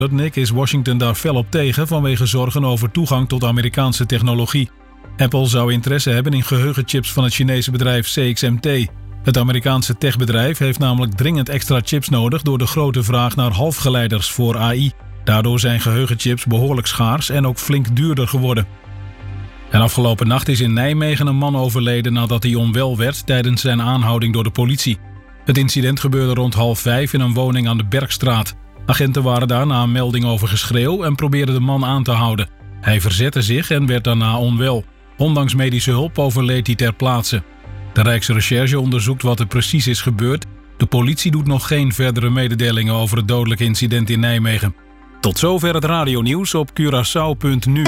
Sputnik is Washington daar fel op tegen vanwege zorgen over toegang tot Amerikaanse technologie. Apple zou interesse hebben in geheugenchips van het Chinese bedrijf CXMT. Het Amerikaanse techbedrijf heeft namelijk dringend extra chips nodig door de grote vraag naar halfgeleiders voor AI. Daardoor zijn geheugenchips behoorlijk schaars en ook flink duurder geworden. En afgelopen nacht is in Nijmegen een man overleden nadat hij onwel werd tijdens zijn aanhouding door de politie. Het incident gebeurde rond 4:30 in een woning aan de Bergstraat. Agenten waren daar na een melding over geschreeuw en probeerden de man aan te houden. Hij verzette zich en werd daarna onwel. Ondanks medische hulp overleed hij ter plaatse. De Rijksrecherche onderzoekt wat er precies is gebeurd. De politie doet nog geen verdere mededelingen over het dodelijke incident in Nijmegen. Tot zover het radionieuws op Curaçao.nu.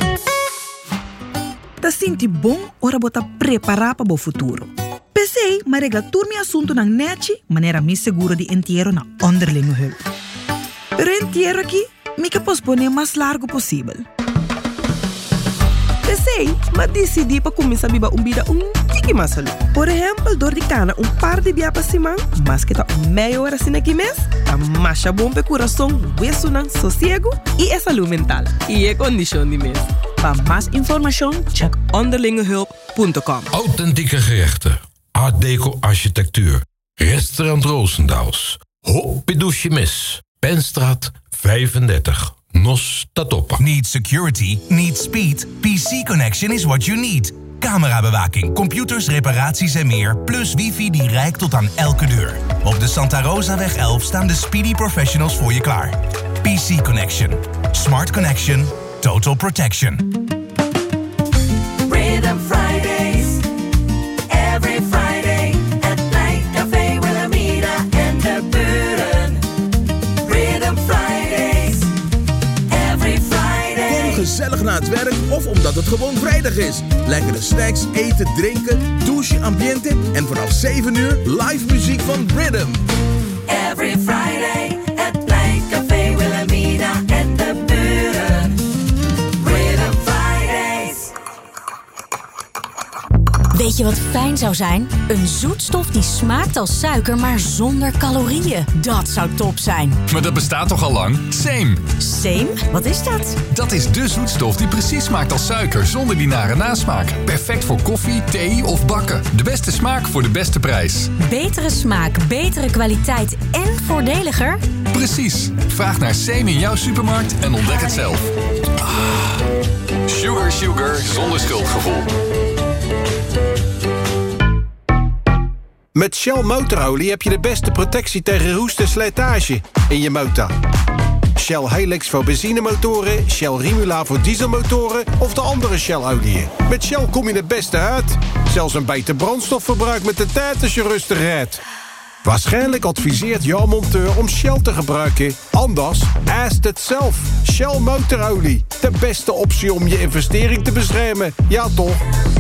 Ta sinti bom ora bota preparar para o futuro. Pensei, maar regla turmi assunto nang neci, manera mi seguro di entierro na onderlinge hulp. Rentiero aqui, mi que pospone mais largo possível. Pensei, mas decidi para começar a viver vida tiki mais salu. Por exemplo, door de cana par de dia para cima, mas que tá meia hora assim aqui mês, a marcha bom para coração, hueso nang sossego e a saúde mental. E é condição de mês. Para mais informação, check onderlingehulp.com. Authentieke gerechten, art deco architectuur, restaurant Roosendaals, Hoppidoesje Mis, Penstraat 35, Nos Tatopa. Need security? Need speed? PC Connection is what you need. Camerabewaking, computers, reparaties en meer, plus wifi die reikt tot aan elke deur. Op de Santa Rosaweg 11 staan de Speedy Professionals voor je klaar. PC Connection. Smart Connection. Total protection. Rhythm Fridays. Every Friday at Night Café Wilhelmina en de buren. Rhythm Fridays. Every Friday. Kom gezellig naar het werk of omdat het gewoon vrijdag is. Lekkere snacks, eten, drinken, douche, ambiente en vanaf 7 uur live muziek van Rhythm. Every Friday at Night Café Wilhelmina en de buren. Rhythm Fridays. Weet je wat fijn zou zijn? Een zoetstof die smaakt als suiker, maar zonder calorieën. Dat zou top zijn. Maar dat bestaat toch al lang? Same. Same? Wat is dat? Dat is de zoetstof die precies smaakt als suiker, zonder die nare nasmaak. Perfect voor koffie, thee of bakken. De beste smaak voor de beste prijs. Betere smaak, betere kwaliteit en voordeliger? Precies. Vraag naar Same in jouw supermarkt en ontdek het zelf. Sugar, zonder schuldgevoel. Met Shell motorolie heb je de beste protectie tegen roest en slijtage in je motor. Shell Helix voor benzinemotoren, Shell Rimula voor dieselmotoren of de andere Shell-oliën. Met Shell kom je het beste uit. Zelfs een beter brandstofverbruik met de tijd als je rustig rijdt. Waarschijnlijk adviseert jouw monteur om Shell te gebruiken. Anders, ask het zelf. Shell motorolie. De beste optie om je investering te beschermen. Ja toch?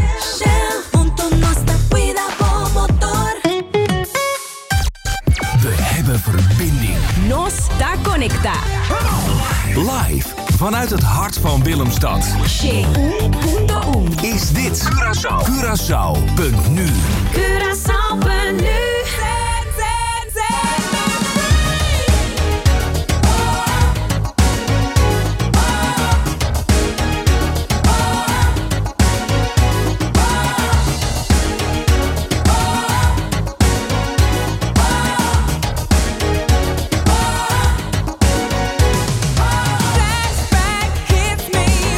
We hebben verbinding. Nos da Conecta. Live vanuit het hart van Willemstad. Is dit Curaçao.nu. Curaçao.nu.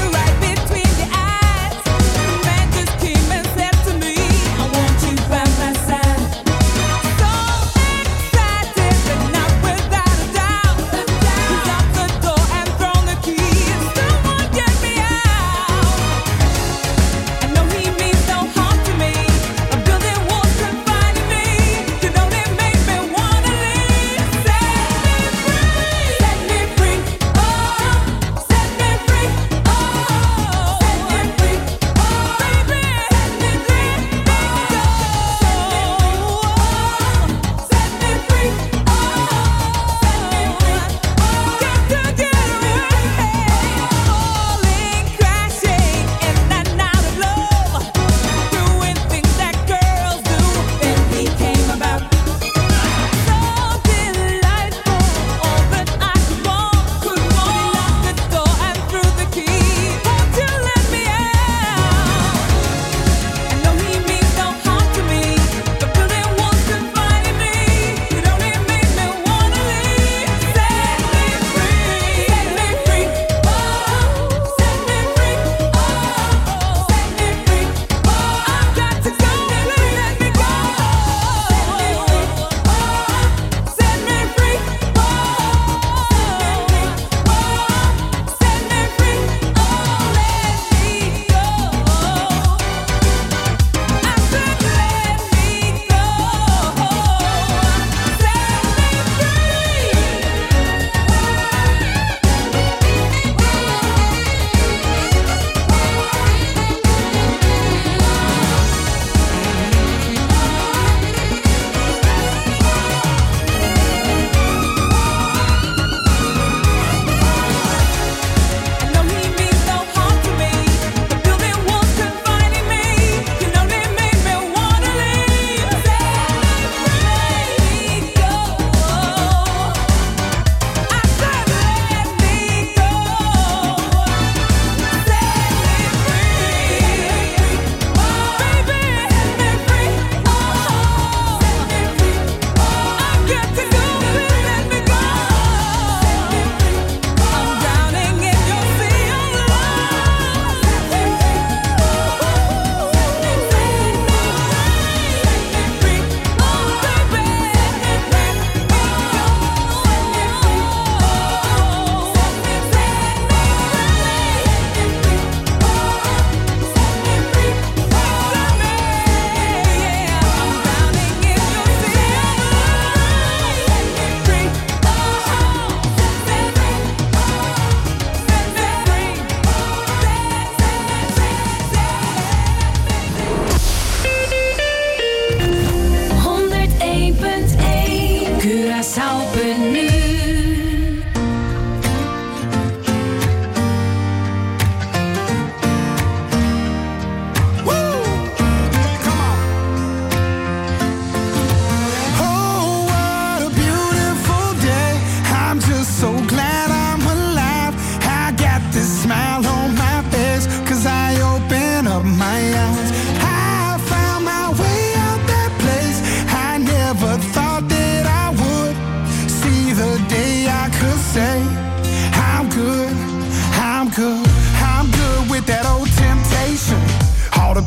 By my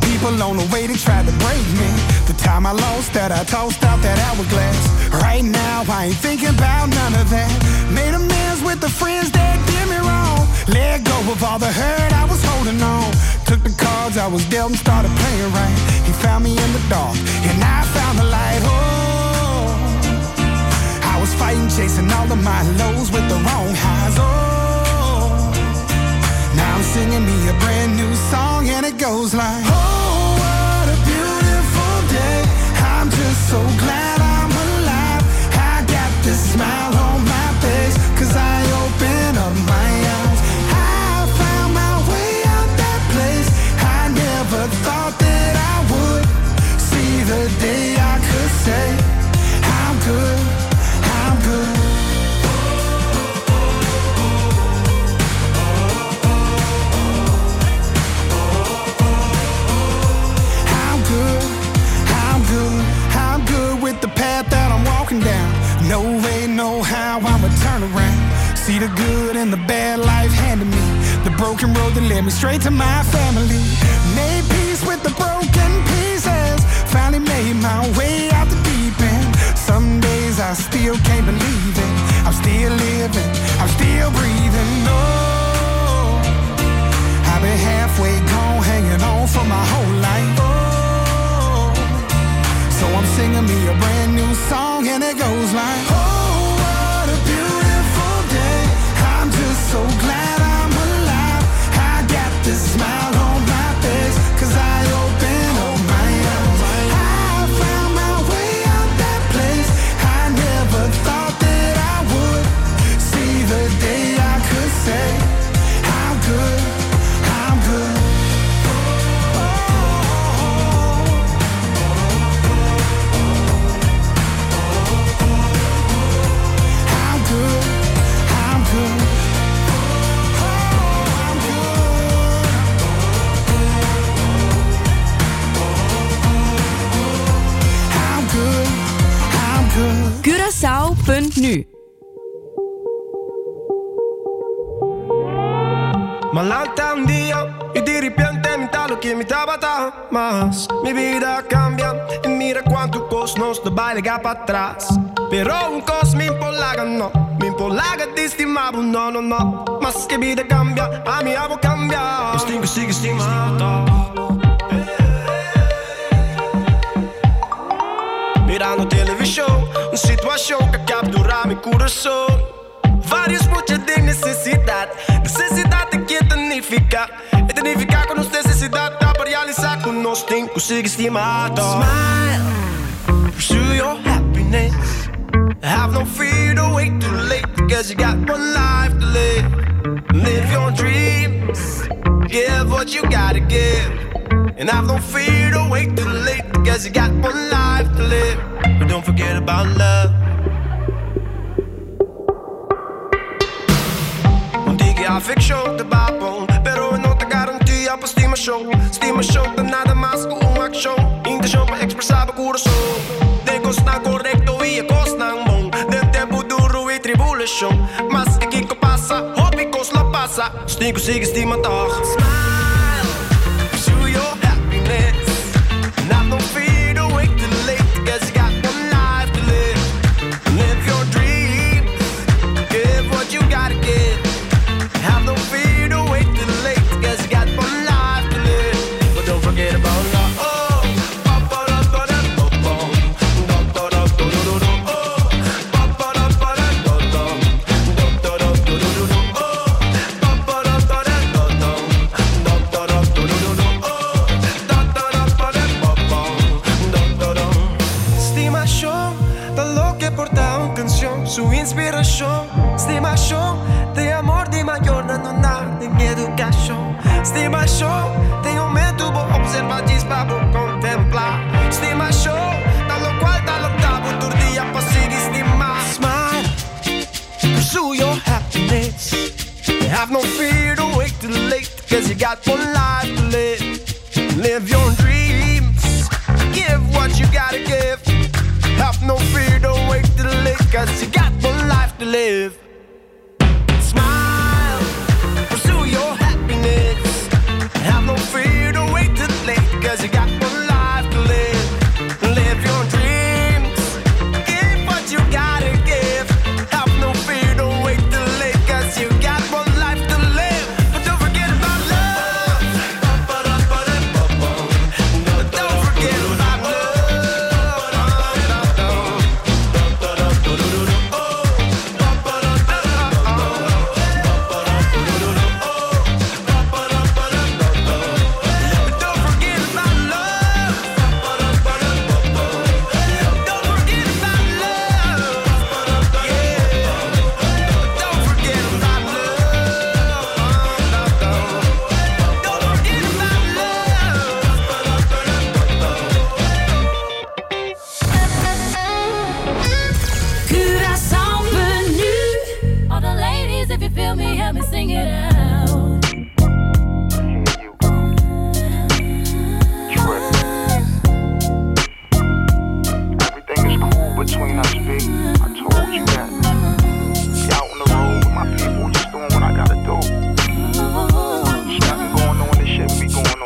people on the way, they tried to break me. The time I lost that, I tossed out that hourglass. Right now, I ain't thinking about none of that. Made amends with the friends that did me wrong. Let go of all the hurt I was holding on. Took the cards I was dealt and started playing right. He found me in the dark, and I found the light. Oh, I was fighting, chasing all of my lows with the wrong highs. Oh, now I'm singing me a brand new song, and it goes like, oh, what a beautiful day. I'm just so glad I'm alive. I got this smile on my face, 'cause I open up my eyes. I found my way out that place. I never thought that I would see the day I could say, I'm good, I'm good. I'm good, I'm good, I'm good with the path that I'm walking down. No way, no how, I'ma turn around. See the good and the bad life handed me. The broken road that led me straight to my family. Made peace with the broken pieces. Finally made my way out the deep end. Some days I still can't believe it. I'm still living, I'm still breathing. No, I've been halfway gone, hanging on for my whole life. Oh, so I'm singing me a brand new song, and it goes like, oh, what a beautiful day. I'm just so glad I'm alive. I got this smile on my face, 'cause I open up my eyes. I found my way out that place. I never thought that I would see the day I could say, I'm good, I'm good. I'm good, I'm good. I'm good, I'm good. Curaçao.nu. Malanta un día y de repente mitad lo que me estaba más. Mi vida cambia y mira cuánto cosmos de baile para atrás. Pero un cos me impolaga, no. Me impolaga de estimado, no, no, no. Mas que vida cambia, a mi amo cambia. Os tenho que seguir estimado. Mirando televisão, uma situação que captura meu coração. Vários muitos de necessidade. Necessidade que tanifica. E tanificar com nossa necessidade. Dá para realizar com nós tem que seguir estimado. Smile, pursue your happiness. Have no fear to wait too late, because you got one life to live. Live your dreams, give what you gotta give. And have no fear to wait too late, because you got one life to live. But don't forget about love. Want die a fiction te babon, pero no te garantia pa estimação. Estimação de nada mais que uma ação. Intenção para expressar o coração. De costa correcto e a costa bom. De tempo duro e tribulação. Mas aqui que passa, hobby cos la passa. Stinko sigue estima toch. Smile, pursue your happiness. Not no fear to wait too late, because you got one life to live. Live your dreams, give what you gotta give. Have no fear to wait too late, because you got one life to live. But don't forget about love. Su inspiração, estimação, tem amor de maior, não nada em educação. Estimação, tem aumento, vou observar, diz para vou contemplar. Estimação, tá lo qual, tá lo tabo, todo dia para seguir estimar. Smile, pursue your happiness. Have no fear to wait too late, because you got one life to live. Live your dreams, give what you gotta give. Have no fear, don't wait too late, 'cause you got one life to live. Smile, pursue your happiness. Have no fear, don't wait too late, 'cause you help me sing it out. Everything is cool between us, big. I told you that. Be out on the road with my people, just doing what I gotta do. There's nothing going on, this shit be going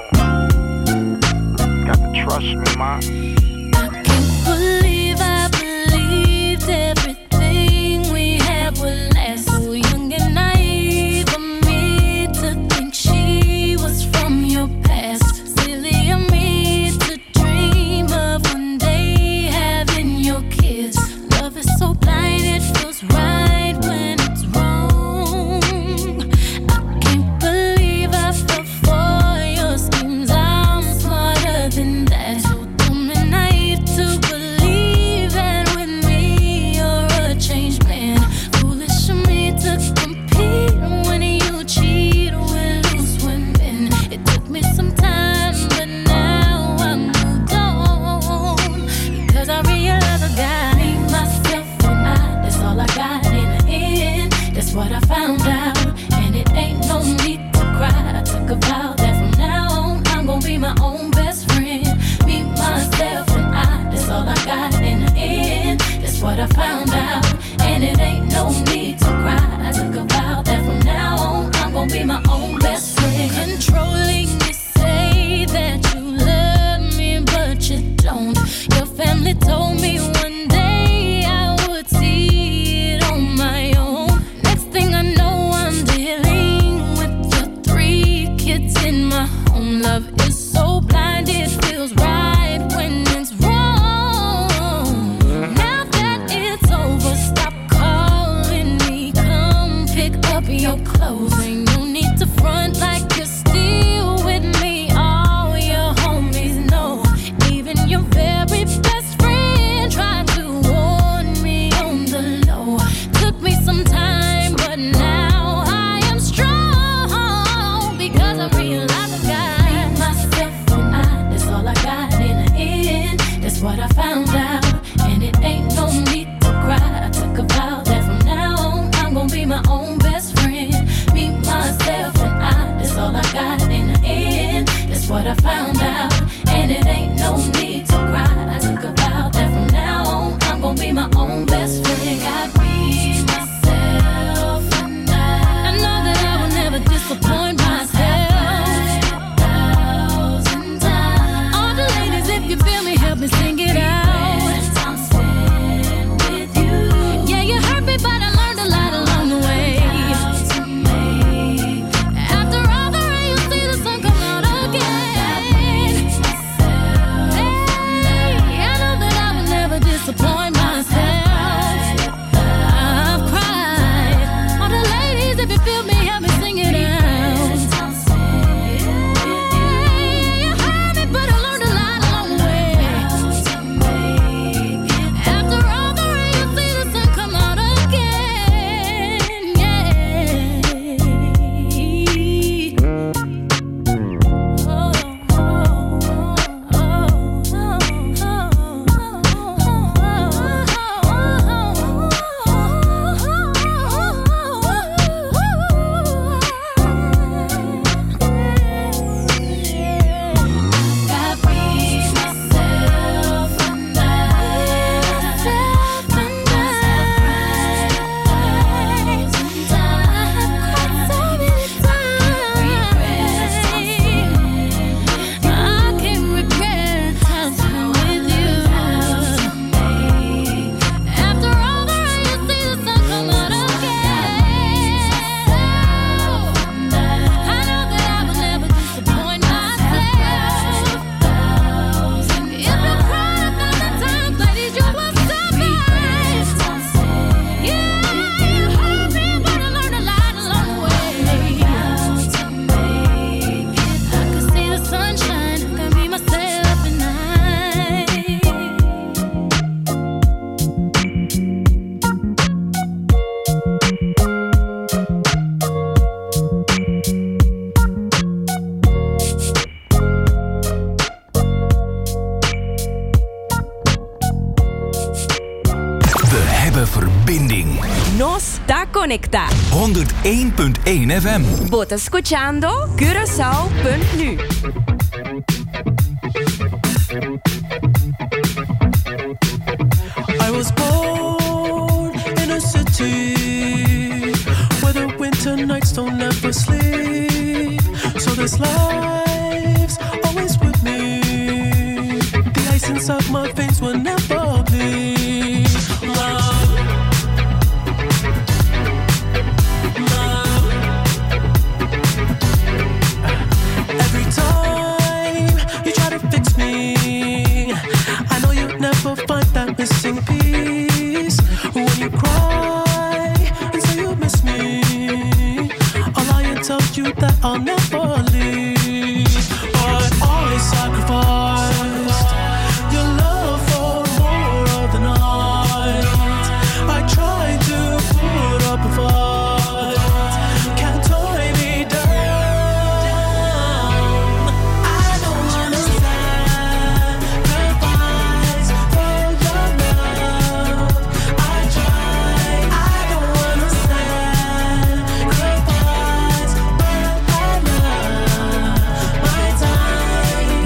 on. Got to trust me, man. I can't believe I believed everything we had would last. So young and naive of me to think she was from your past. Silly of me to dream of one day having your kids. Love is so blind, it feels right when it's wrong. I can't believe I fell for your schemes. I'm smarter than that. So dumb and naive to believe that with me you're a changed man. Foolish of me to compete when you cheat with loose women. It took me some time, but now I'm moved on. Because I realize I got me, myself, and I. That's all I got in the end. That's what I found out. And it ain't no need to cry. I took a vow that from now on I'm gonna be my own best friend. Me, myself, and I. That's all I got in the end. That's what I found out. And it ain't no need to cry. I took a vow that from now on I'm gonna be my own best friend. Controlling, you say that you love me, but you don't. Your family told me one day I would see it on my own. Next thing I know, I'm dealing with your 3 kids in my home. Love is so blind, it feels right when it's wrong. Now that it's over, stop calling me. Come pick up your clothes. Ain't no need to front like you're still with me. All your homies know. Even your very best friend tried to warn me on the low. Took me some time, but now I am strong. Because I realize I got me, myself, and I. That's all I got in the end. That's what I found out. And it ain't no need to cry. I took a vow that from now on I'm gonna be my own best friend. Me, myself, and I. That's Conecta 101.1 FM. Bota escuchando Curaçao.nu. I was born in a city where the winter nights don't ever sleep. So this life's always with me. The ice inside my veins will never bleed. Love. Every time you try to fix me, I know you'll never find that missing piece. When you cry and say you miss me, I'll lie and tell you that I'll never leave. But I sacrificed your love for more of the night. I tried to put up a fight. Can't tie me down. I don't wanna sacrifice for your love. I tried. I don't wanna sacrifice, but I love my time.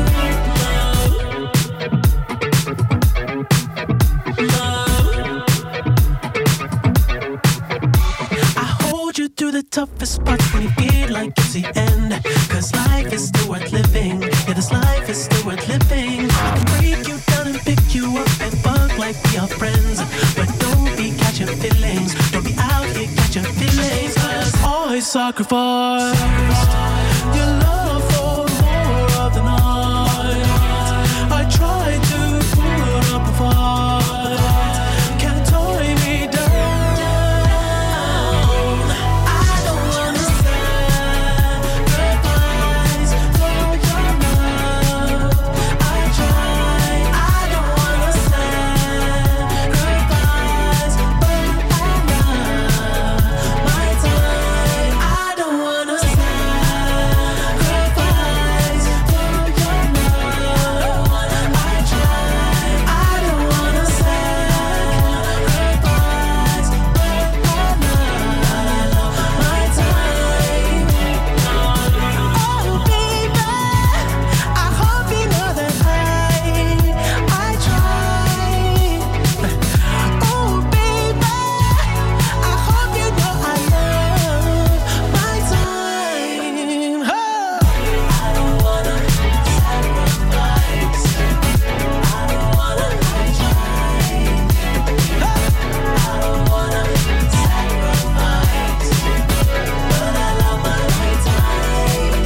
I hold you through the toughest parts when you feel like it's the end. Cause life is still worth living. Yeah, this life is still worth living. I can break you down and pick you up and fuck like we are friends. But don't be catching feelings. Don't be out here catching feelings. Cause I sacrificed your love for more of the night. I tried to put up a fight. Can't tie me down. I don't wanna sacrifice for your love. I tried. I don't wanna sacrifice, but I love my time. I don't wanna sacrifice for your love. I tried. I don't wanna sacrifice, but I love my time. Oh baby, I hope you know that I tried. Oh baby, I hope you know I love my time. I don't wanna sacrifice. I don't wanna try. I don't wanna sacrifice, but I love my time.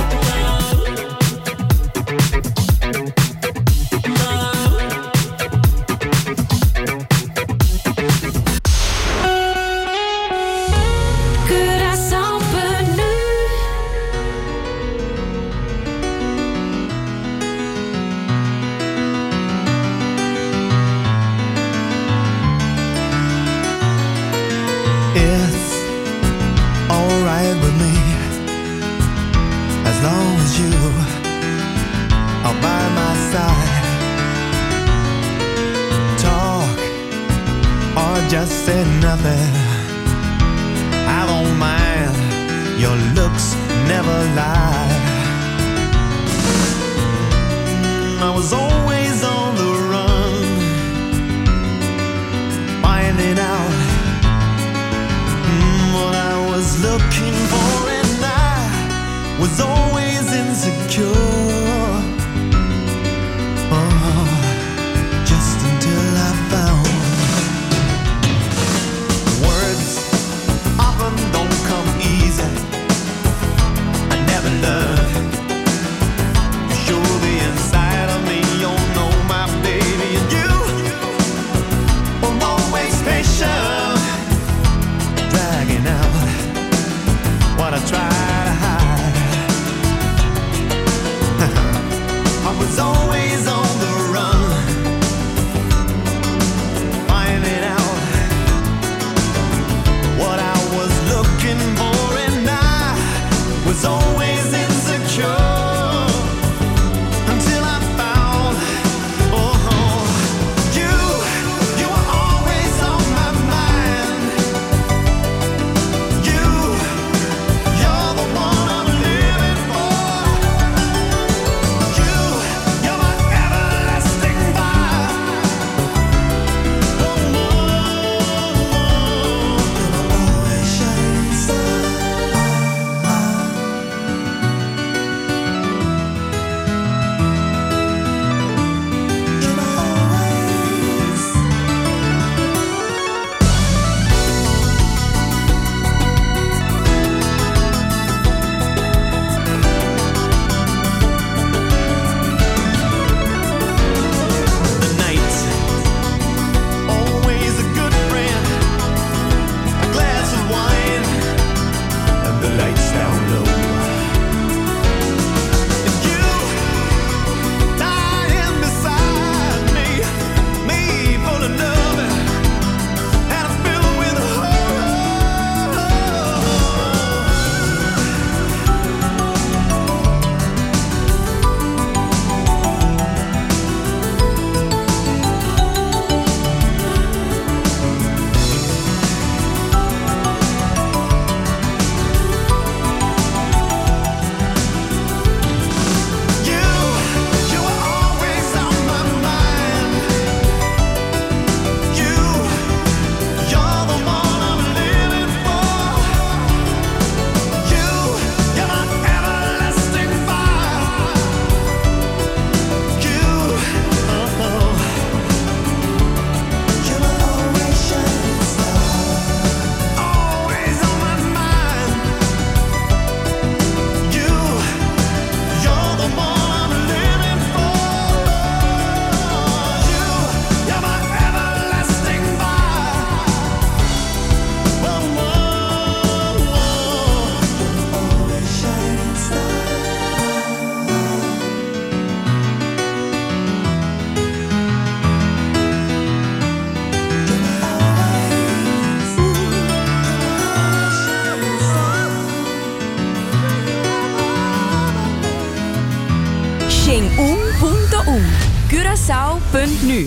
Curaçao.nu. It's alright with me as long as you are by my side. Talk or just say nothing. I don't mind, your looks never lie. I was always on the run, finding out what I was looking for, and I was always insecure. Oh, just until I found words often don't come easy. I never learned to show the inside of me. You know my baby, and you were always patient, dragging out what I try to hide. Curaçao.nu.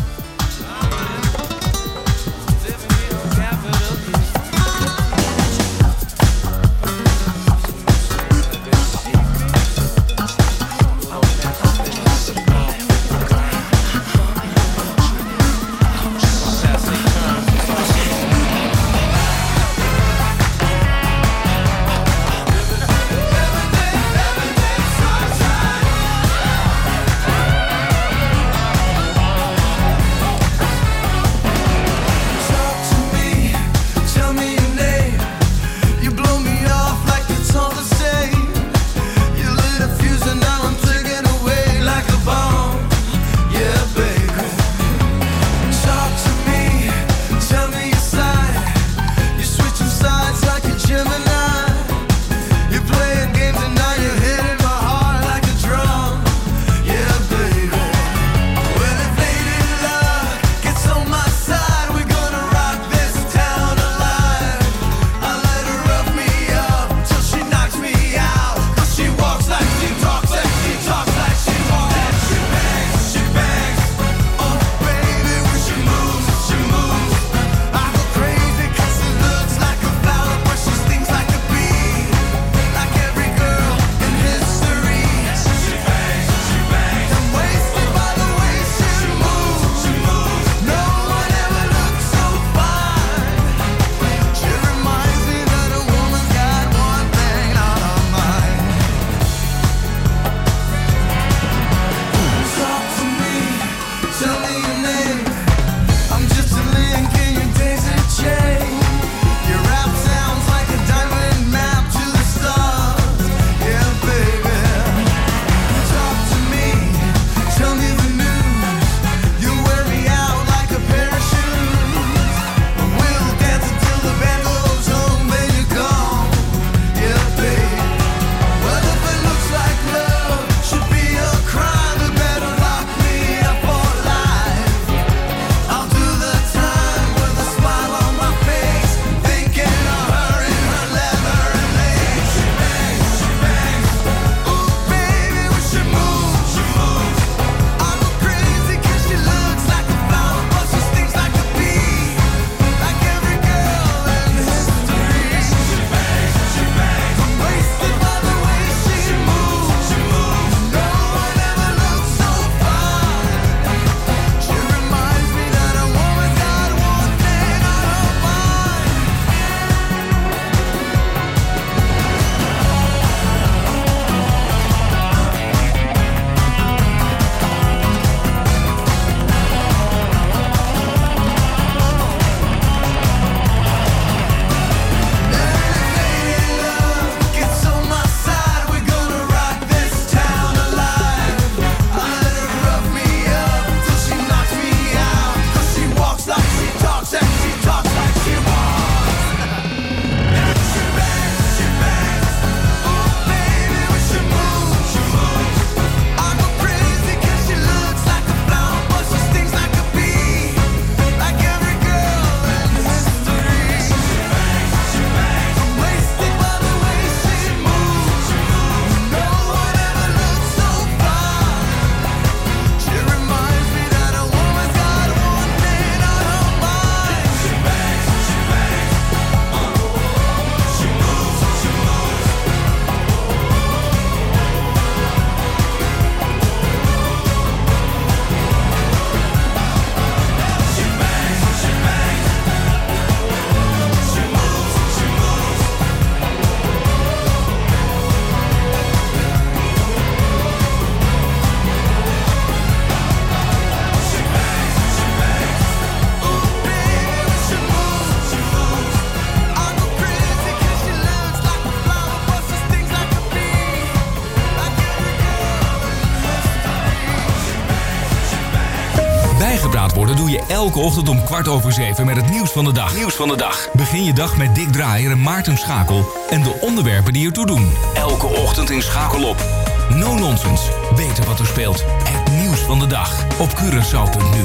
Bijgepraat worden doe je elke ochtend om 6:15 met het nieuws van de dag. Begin je dag met Dick Draaier en Maarten Schakel en de onderwerpen die ertoe doen. Elke ochtend in Schakel op. No nonsense. Weten wat er speelt. Het nieuws van de dag op Curaçao.nu.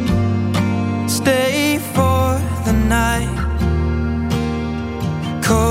Stay for the night. Cold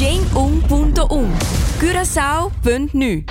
Jane1.1 Curaçao.nu.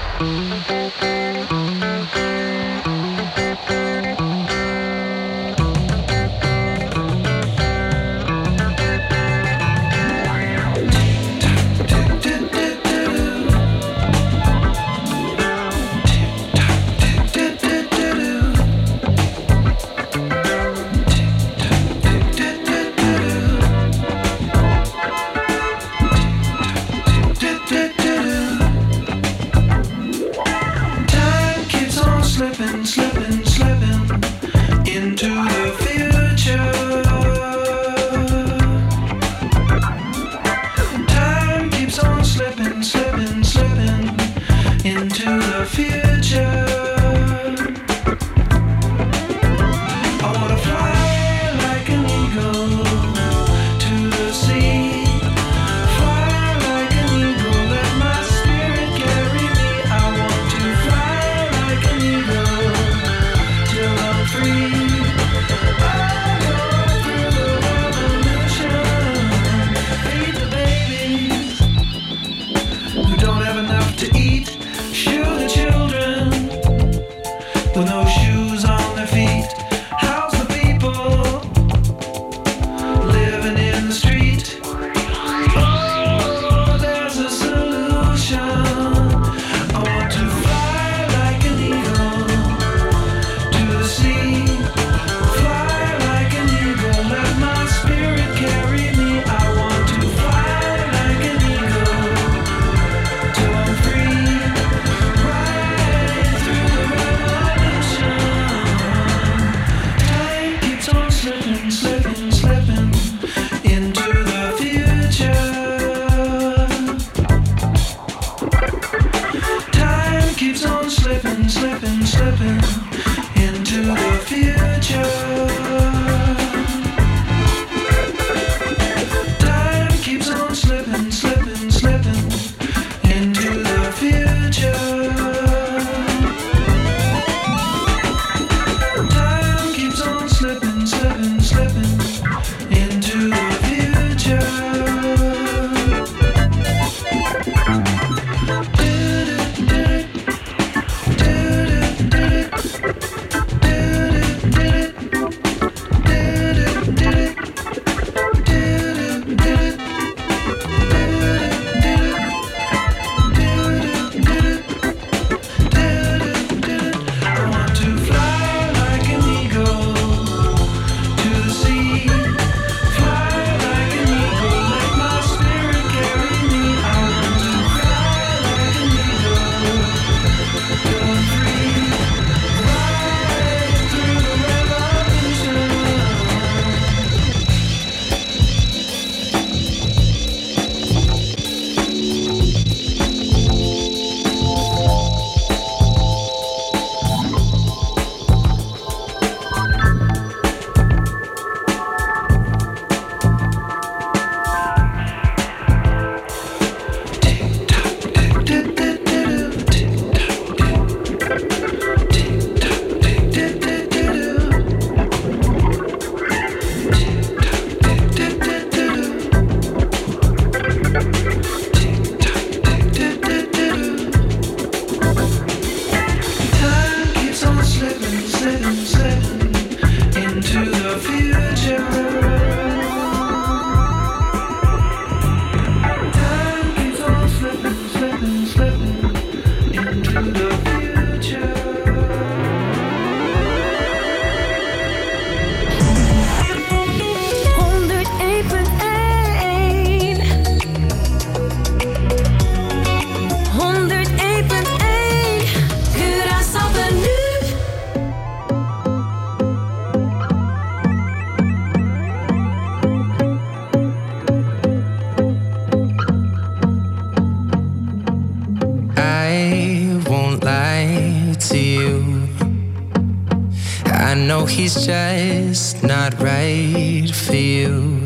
I know he's just not right for you.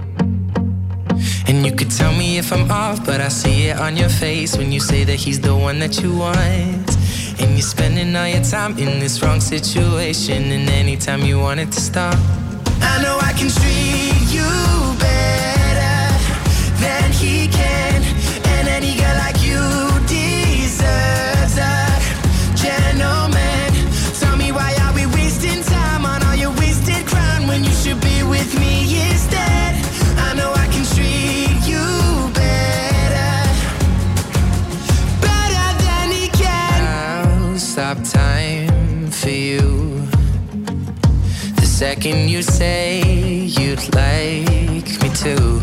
And you could tell me if I'm off, but I see it on your face when you say that he's the one that you want. And you're spending all your time in this wrong situation, and anytime you want it to stop, I know I can treat you better than he can. second you say you'd like me to.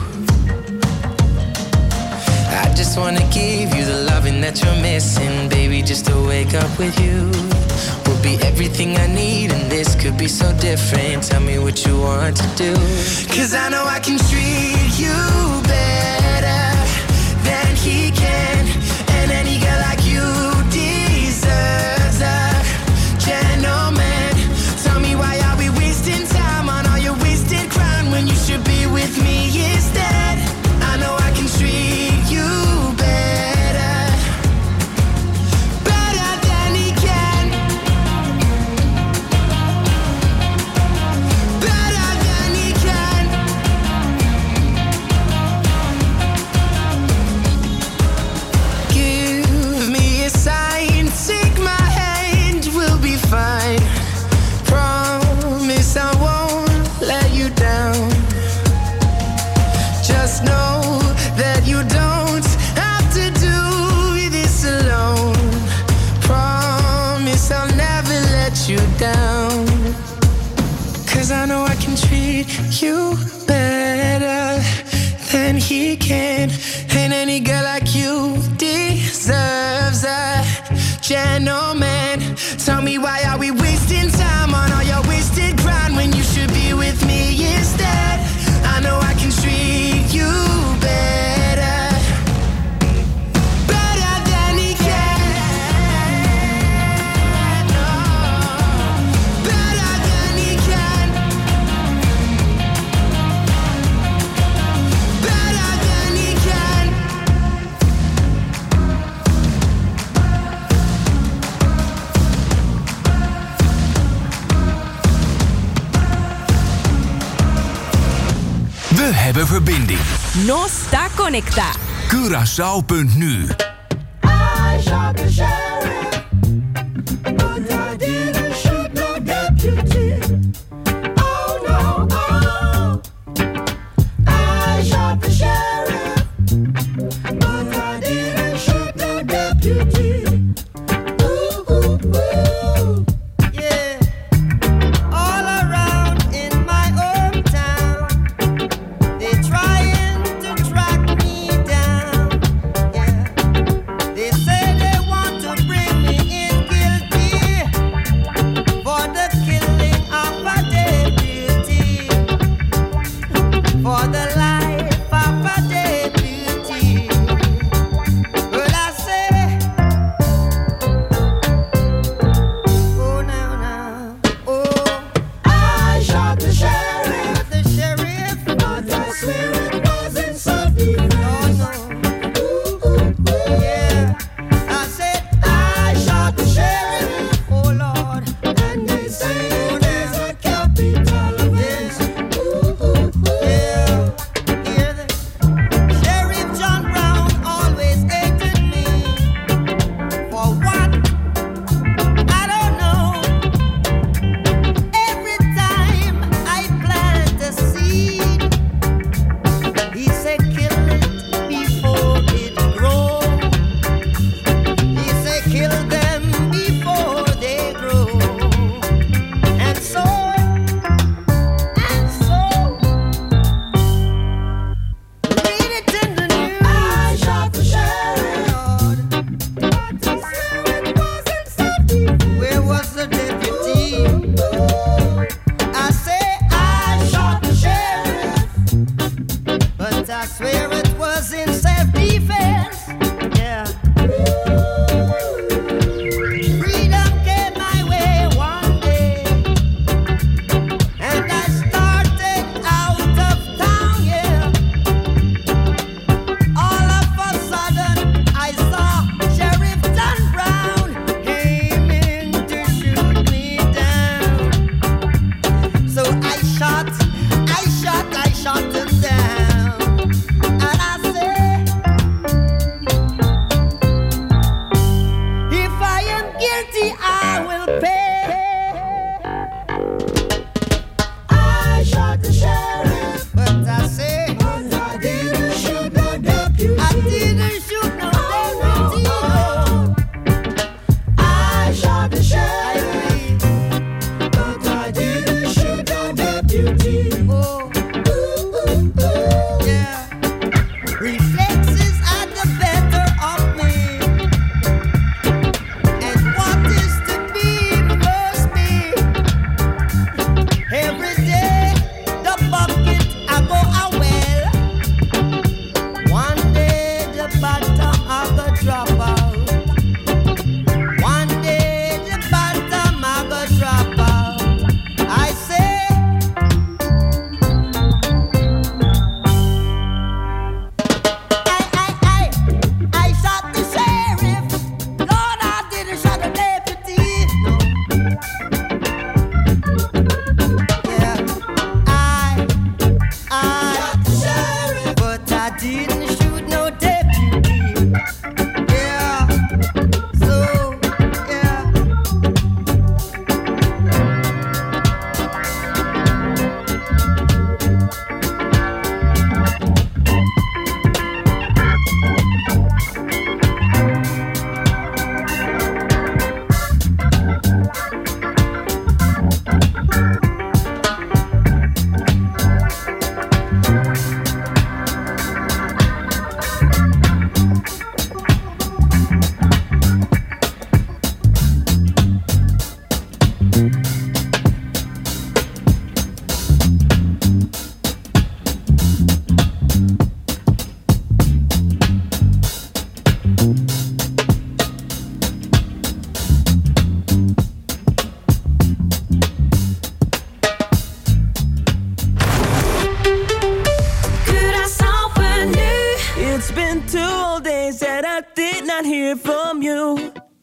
I just wanna give you the loving that you're missing, baby. Just to wake up with you will be everything I need, and this could be so different. Tell me what you want to do, 'cause I know I can treat you better than he can, and any girl like you deserves a gentleman. Tell me, why are we wasting time on all your wasted crown when you should be with me instead? I know I can treat you better, better than he can, better than he can. Give me a sign, take my hand, we'll be fine. Promise I won't let you down. Just know that you don't have to do this alone. Promise I'll never let you down, 'cause I know I can treat you better than he can, and any girl like you deserves a gentleman. Tell me, why are we wasting time on all your wasted grind when you should be with me instead? I know I can treat you better, better than he can. Oh, better than he can, better than he can. We hebben verbinding. No está conecta. Curaçao.nu. I shot the sheriff, but I didn't shoot no deputy. Oh no, oh. I shot the sheriff, but I didn't shoot no deputy. Ooh, ooh, ooh. Yeah, all around in my hometown, they trying to track me down. Yeah, they say they want to bring It's been 2 whole days that I did not hear from you.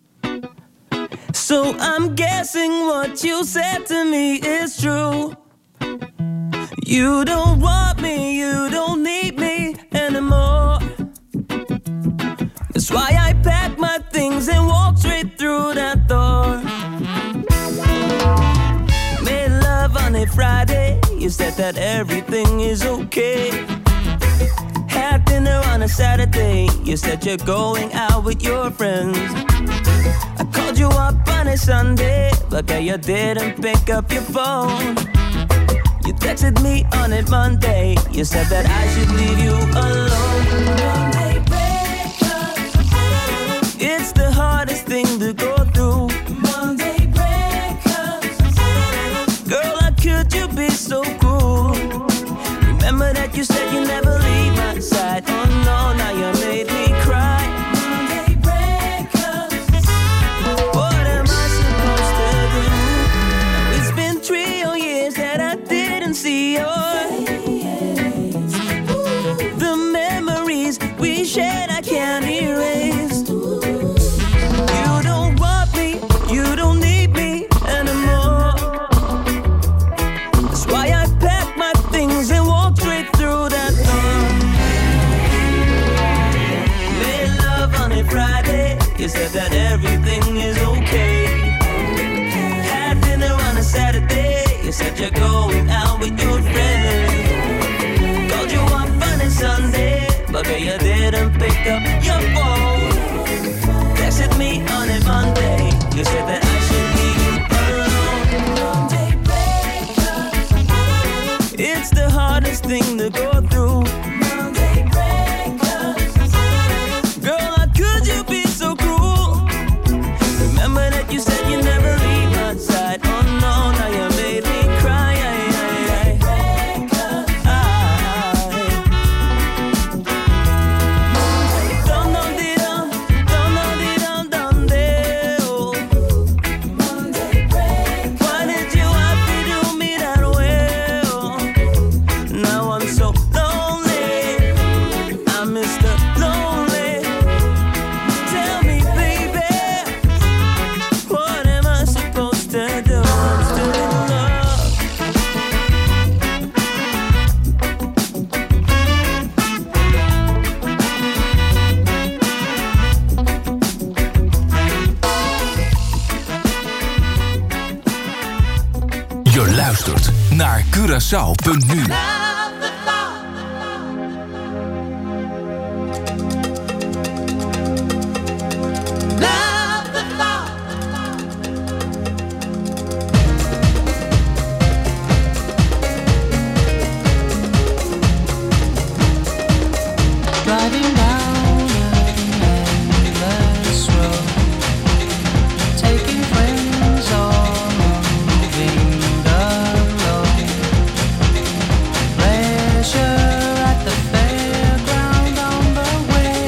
So I'm guessing what you said to me is true. You don't want me, you don't need me anymore. That's why I packed my things and walked straight through that door. Made love on a Friday, you said that everything is okay. Had dinner on a Saturday, you said you're going out with your friends. I called you up on a Sunday, but girl, you didn't pick up your phone. You texted me on a Monday, you said that I should leave you alone. Monday breakups, it's the hardest thing to go through. Monday breakups, girl, how could you be so cool? Remember that you said you never leave my side. Oh no, now you made me cry. Monday breakups, what am I supposed to do? Now it's been 3 whole years that I didn't see your face. The memories we shared I can't erase. You don't want me, you don't need me anymore. That's why I packed my things and walked straight through that door. Made love on a Friday, you said that everything is okay. Had dinner on a Saturday, you said you're going out with your friends. Called you up on a Sunday, but girl, you didn't pick up your phone. Texted me on a Monday, you said that I should leave you alone. Monday breakups, it's the hardest thing to go through. Monday breakups, girl, how could you be so cruel? Remember that you said you never leave my side. Oh no, now you made me cry. Why did you have to do me that way? Now I'm so lonely, I'm Mr. Lonely. Tell me, baby, what am I supposed to do? I'm still in love. Je luistert naar Curaçao.nu. Driving down an endless road, taking friends or moving alone. Pleasure at the fairground on the way.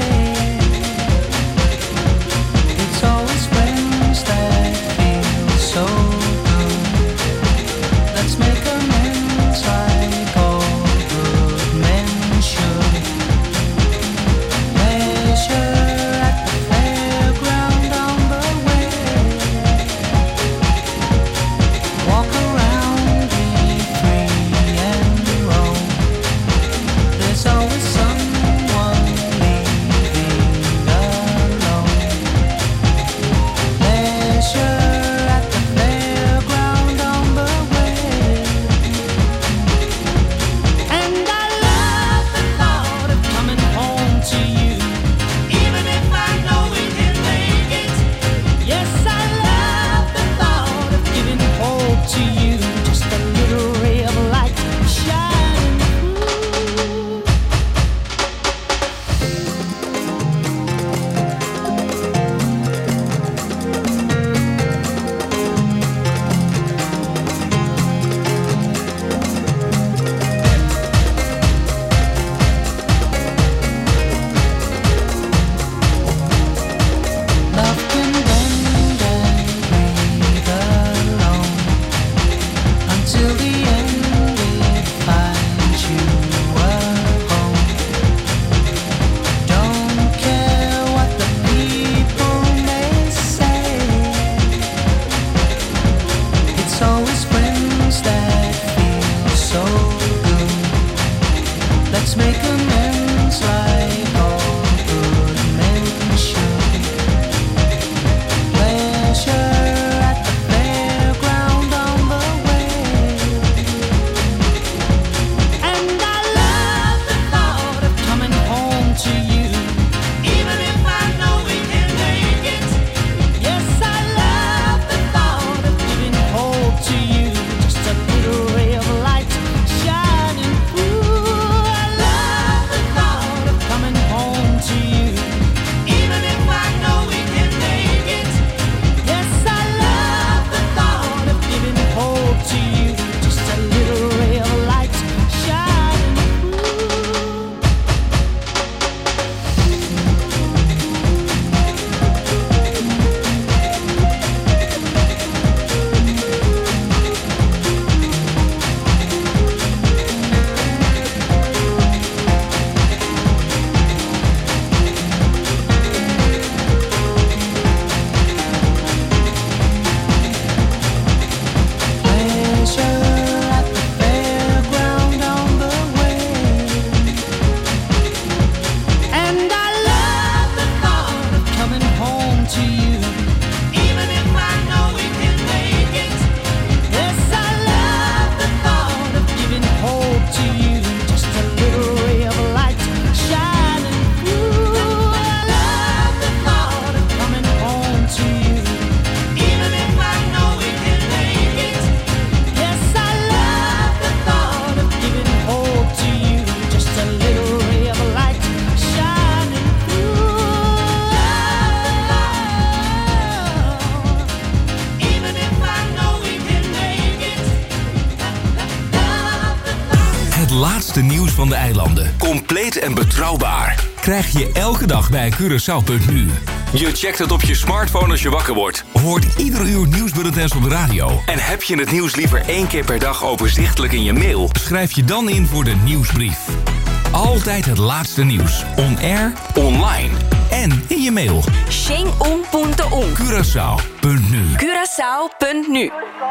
laatste nieuws van de eilanden. Compleet en betrouwbaar. Krijg je elke dag bij Curaçao.nu. Je checkt het op je smartphone als je wakker wordt. Hoort ieder uur nieuwsbulletins op de radio. En heb je het nieuws liever 1 keer per dag overzichtelijk in je mail? Schrijf je dan in voor de nieuwsbrief. Altijd het laatste nieuws. On air, online en in je mail. Sheng-ong.1 Curaçao.nu Curaçao.nu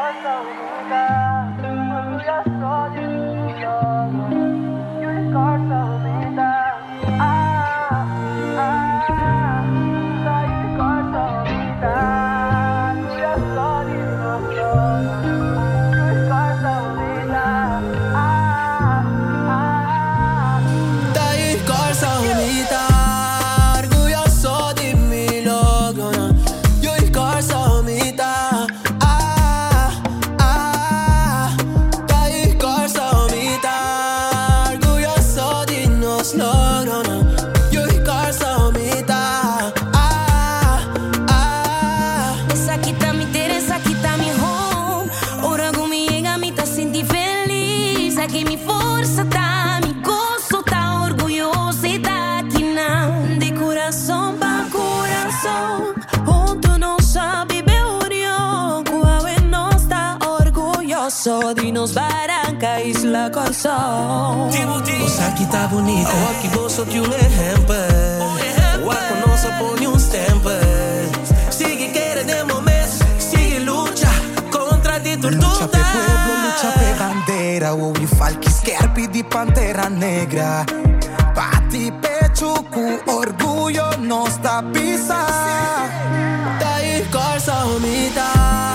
Dinos Barranca, Isla Corsão. Moça que tá bonita, oh, que bolso que um exemplo. O arco nosso põe stempel. Sigue querendo mes, sigue lucha contra di tortura. Lucha pe pueblo, lucha pe bandera. O i falchi scherpi di Pantera Negra. Batti pe ciucu, orgullo non sta pisa. Dai corsa umita.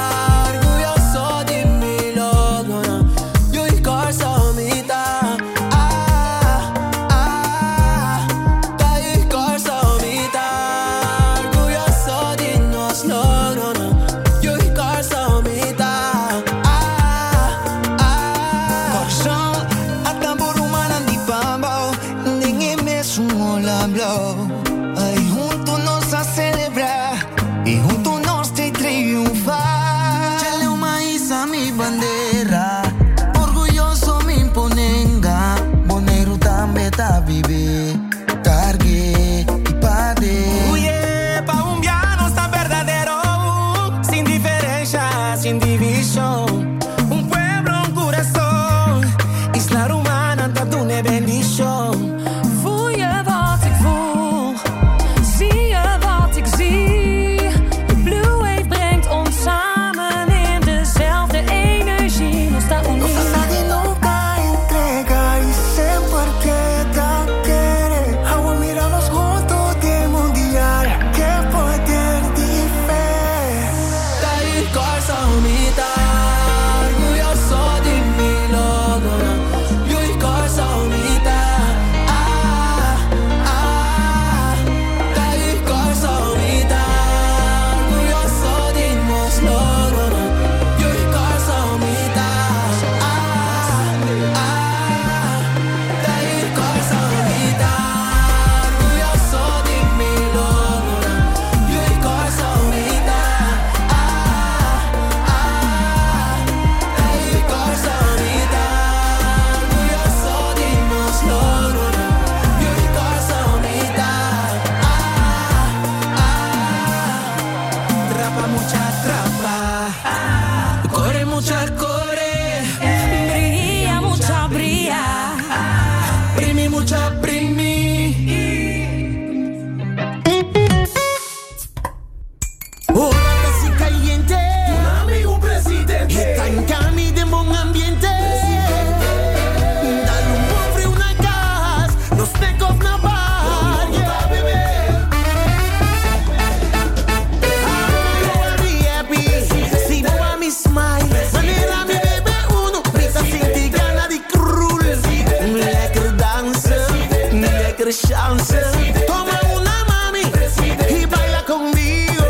Toma una mami y baila conmigo.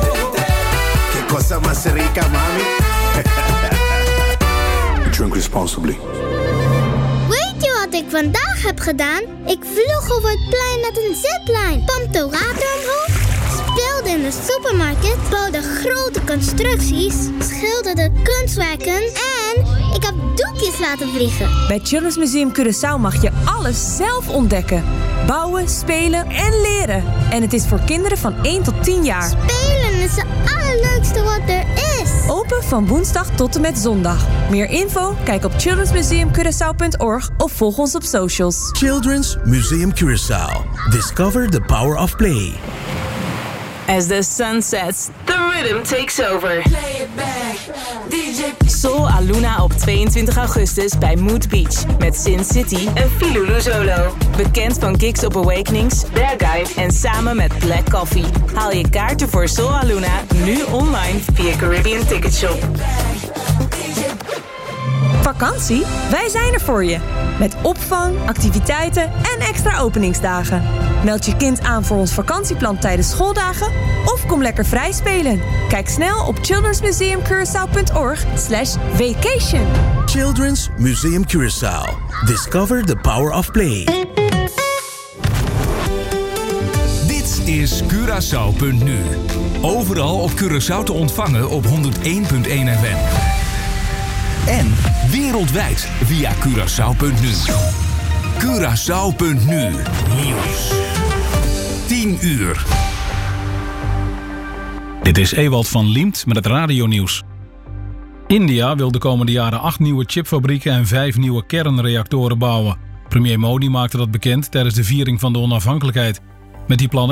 Qué cosa más rica, mami. Drink responsibly. Weet je wat ik vandaag heb gedaan? Ik vloog over het plein met een zipline. Pompte water omhoog, speelde in de supermarkt, bouwde grote constructies, schilderde kunstwerken en Ik heb doekjes laten vliegen. Bij Children's Museum Curaçao mag je alles zelf ontdekken. Bouwen, spelen en leren. En het is voor kinderen van 1 tot 10 jaar. Spelen is het allerleukste wat er is. Open van woensdag tot en met zondag. Meer info? Kijk op childrensmuseumcuraçao.org of volg ons op socials. Children's Museum Curaçao. Discover the power of play. As the sun sets, the rhythm takes over. Play it back, DJ. Soul Aluna op 22 augustus bij Mood Beach. Met Sin City en Filulu Solo. Bekend van Kicks Up Awakenings, Bad Guy en samen met Black Coffee. Haal je kaarten voor Soul Aluna nu online via Caribbean Ticket Shop. Vakantie? Wij zijn er voor je. Met opvang, activiteiten en extra openingsdagen. Meld je kind aan voor ons vakantieplan tijdens schooldagen of kom lekker vrij spelen. Kijk snel op childrensmuseumcuraçao.org/vacation. Children's Museum Curaçao. Discover the power of play. Dit is Curaçao.nu. Overal op Curaçao te ontvangen op 101.1 FM. En wereldwijd via Curaçao.nu. Curaçao.nu. Nieuws. 10 uur. Dit is Ewald van Liemt met het radionieuws. India wil de komende jaren 8 nieuwe chipfabrieken en 5 nieuwe kernreactoren bouwen. Premier Modi maakte dat bekend tijdens de viering van de onafhankelijkheid. Met die plannen